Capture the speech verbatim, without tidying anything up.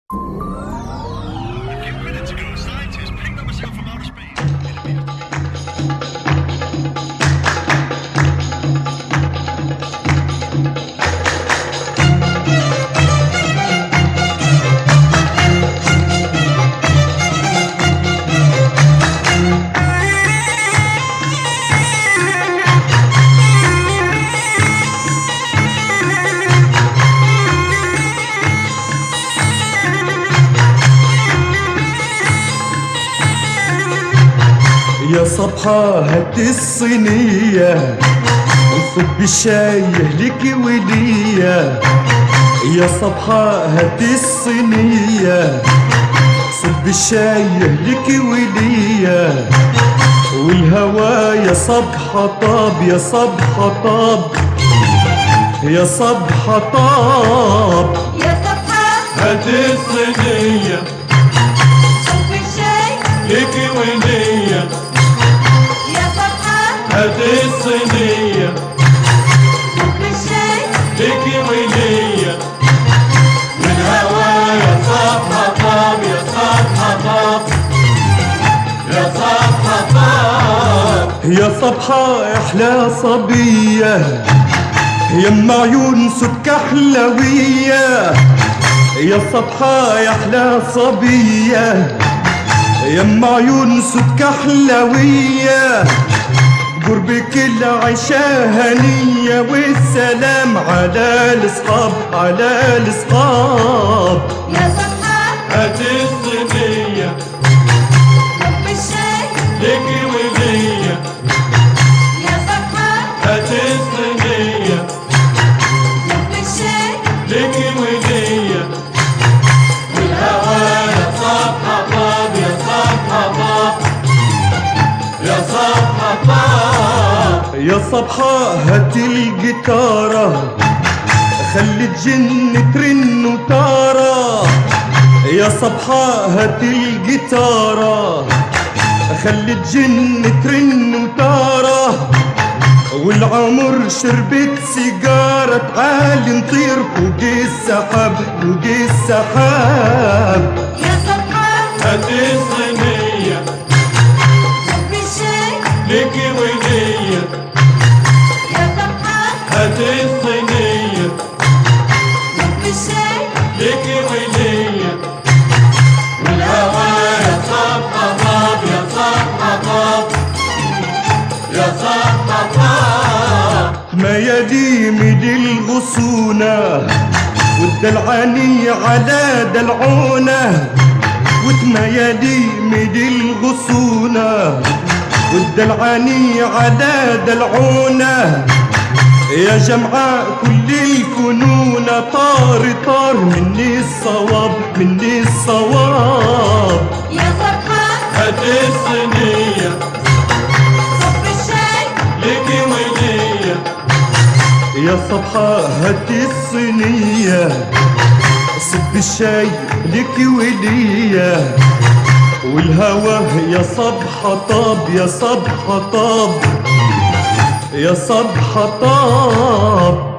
يا صبحة هات الصينية وصب الشاي لك وليا. يا صبحة هات الصينية صب الشاي لك وليا. والهوا يا صبحة طاب يا صبحة طاب يا صبحة طاب. يا صبحة هات الصينية صب الشاي لك وليا. يا صبحة هات الصينية صب الشاي لك وليا. والهوا يا صبحة طاب يا صبحة طاب يا صبحة طاب. يا صبحة احلى صبية يم عيون سكة حلوية. يا صبحة يا احلى صبية يم عيون سكة حلوية. قربك العشاء هنية والسلام على الأصحاب على الأصحاب. يا صبحة هات الصينية صب الشاي لك وليا. يا صبحة هات الصينية صب الشاي لك وليا. والهوا يا صبحة طاب يا صبحة طاب يا صبحة طاب. يا صبحة هات الجيتارة خلي الجن ترن وتارة. يا صبحة هات الجيتارة خلي الجن ترن وتارة. والعمر شربت سيجارة تعالي نطير فوق السحاب فوق السحاب. يا صبحة هات الصينية صب الشاي لك وليا. يا صبحة هات الصينية صب الشاي لك وليا. والهوا يا صبحة طاب يا صبحة طاب يا صبحة طاب. مياديم دي الغصونة والدلعانية على دلعونة. وتمياديم دي الغصونة والدلعانية على دلعونة. يا جمعاء كل الفنون طار طار مني الصواب مني الصواب. يا صبحة هات الصينية صب الشاي لك وليا. يا صبحة هات الصينية صب الشاي لك وليا. والهوا يا صبحة طاب يا صبحة طاب يا صبحة طاب.